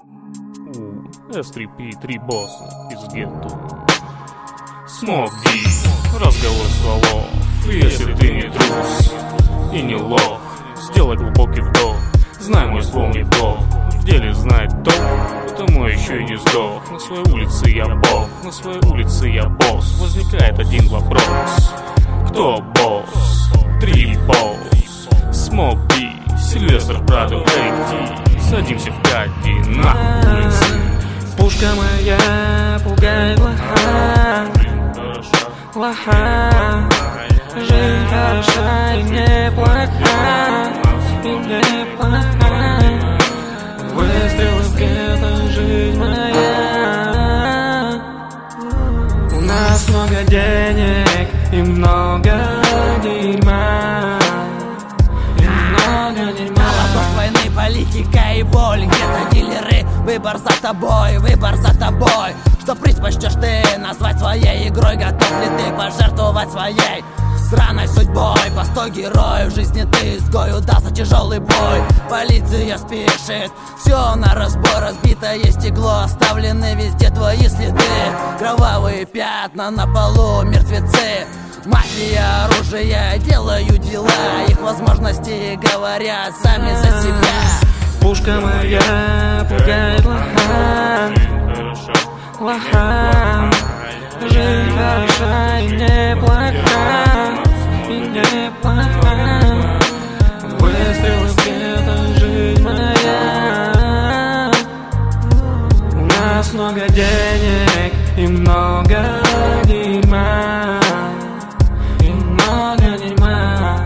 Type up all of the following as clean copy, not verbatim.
S3P, 3 босса из гетто. Смог D, разговор слов. Если ты не трус и не лох, сделай глубокий вдох. Знай, мой слов не плох. В деле знает топ, потому еще и не сдох. На своей улице я бог, на своей улице я босс. Возникает один вопрос: кто босс? 3 босс. Смог D, Сильвестр Прадо, AD. Садимся в кадди на улице. Пушка моя пугает лоха, лоха. Жизнь хороша и неплоха, и неплоха. Выстрел из гетто, жизнь моя. У нас много денег и много дерьма, и много дерьма. Голодос войны, политика и боль. Где-то дилеры, выбор за тобой, выбор за тобой. Что предпочтешь ты назвать своей игрой? Готов ли ты пожертвовать своей сраной судьбой? Постой, герой, в жизни ты изгой. Удался тяжелый бой, полиция спешит. Все на разбор, разбитое стекло. Оставлены везде твои следы. Кровавые пятна на полу, мертвецы. Мафия, оружие, делают дела. Их возможности говорят сами за себя. Пушка моя пугает лоха, лоха. Жизнь хороша и неплоха, и неплоха. Выстрел из гетто, жизнь моя. У нас много денег и много дерьма, и много дерьма.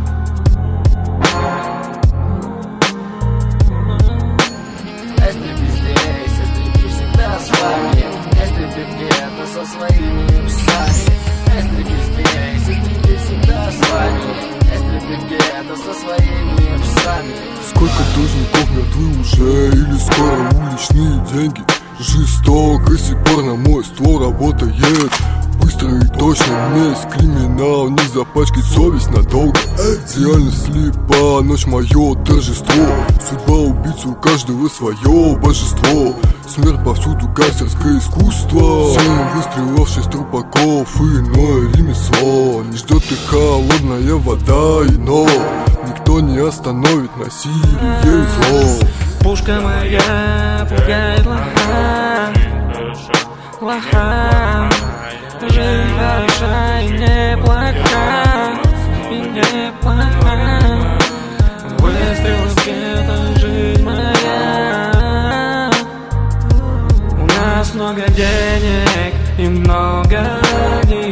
S3P здесь, S3P всегда с вами. S3P в гетто со своими псами. S3P здесь, S3P всегда с вами. S3P в гетто со своими псами. Сколько должников мертвы уже, или скоро уличные деньги? Жесток и сих пор на мой ствол работает. Быстро и точно месть, криминал, не запачкать совесть надолго. Реальность слепа, ночь мое торжество. Судьба убийцы, у каждого свое божество. Смерть повсюду, гангстерское искусство. 7 выстрелов, 6 трупаков, иное ремесло. Не ждет их холодная вода и но никто не остановит насилие и зло. Пушка моя пугает лоха, лоха. Жизнь хороша и неплоха, и неплоха. Выстрел из гетто, жизнь моя. У нас много денег и много денег.